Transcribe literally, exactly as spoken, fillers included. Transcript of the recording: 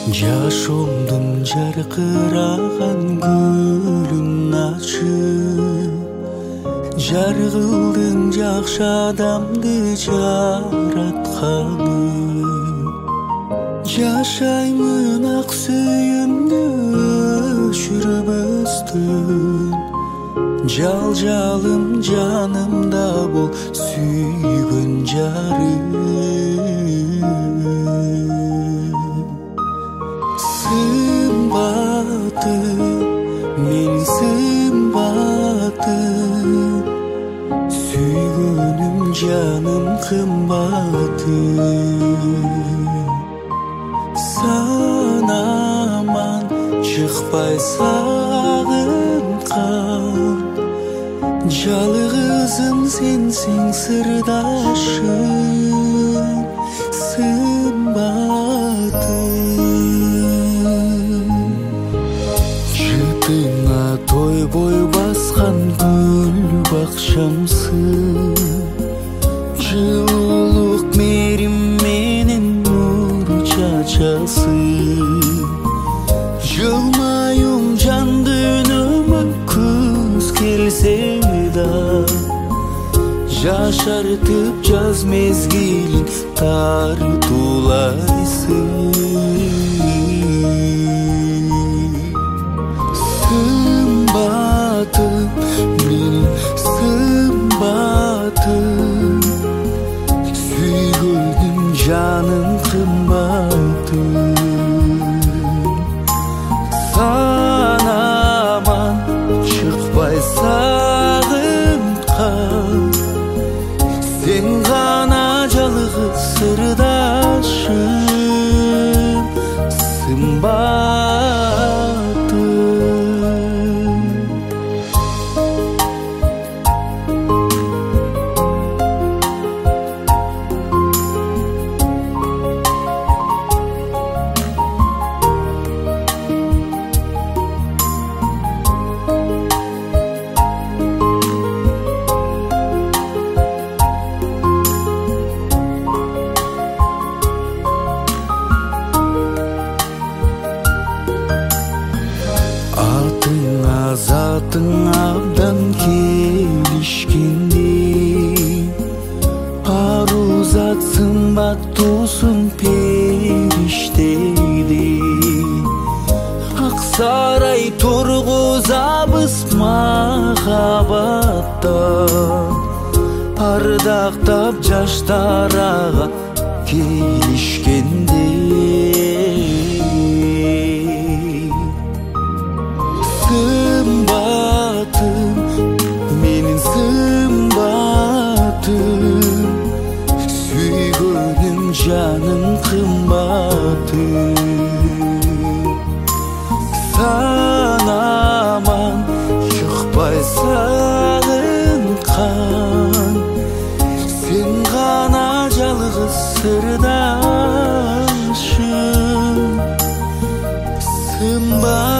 Жашоомдун жаркыраган гүлүн ачып, жар кылдың жакшы адамды жаратканы. Жашаймын ак сүйүмдү өчүрбөстөн, жал-жалым жанымда бол сүйгөн жарым. Сымбатым, мен сымбатым, сүйгөнүм жаным кымбатым. Санаман чыкпай сагынткан, жалгызым сенсиң сырдашым. Сымбатым, жытыңа тойбой баскан гүл бакчамсың, жылуулук мээрим менен нур чачасың. Жылмаюң жан дүйнөмө күз келсе да, жашартып жаз мезгилин тартуулайсың. Сымбатым, менин сымбатым, сүйгөнүм жаным кымбатым. Санаман чыкпай сагынткан, сен гана жалгыз сырдашым. Сымбатым. Затың абдан келишкендей, ару зат сымбаттуусун периштедей. Ак сарай тургузабыз махабаттан, ардактап жаштарга келишкендей. Сымбатым, менин сымбатым, сүйгөнүм жаным кымбатым. Санаман чыкпай сагынткан, сен гана жалгыз сырдашым. Сымбатым.